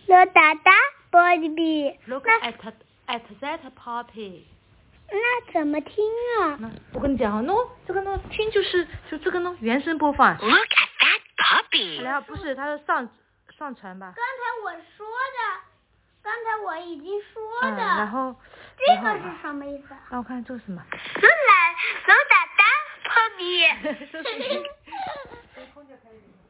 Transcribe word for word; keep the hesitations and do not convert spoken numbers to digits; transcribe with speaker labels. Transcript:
Speaker 1: Look at that puppy.
Speaker 2: Look at at that puppy.
Speaker 1: 那怎么听啊？
Speaker 2: 那我跟你讲啊，喏，这个呢，听就是就这个呢，原声播放。
Speaker 3: Look at that puppy.
Speaker 2: 然后不是，它是上上传吧？
Speaker 1: 刚才我说的，刚才我已经说的。
Speaker 2: 嗯，然后
Speaker 1: 这个是什么意思啊？
Speaker 2: 让我看这是什么
Speaker 3: Look at look at that puppy.
Speaker 2: 这是空姐可以。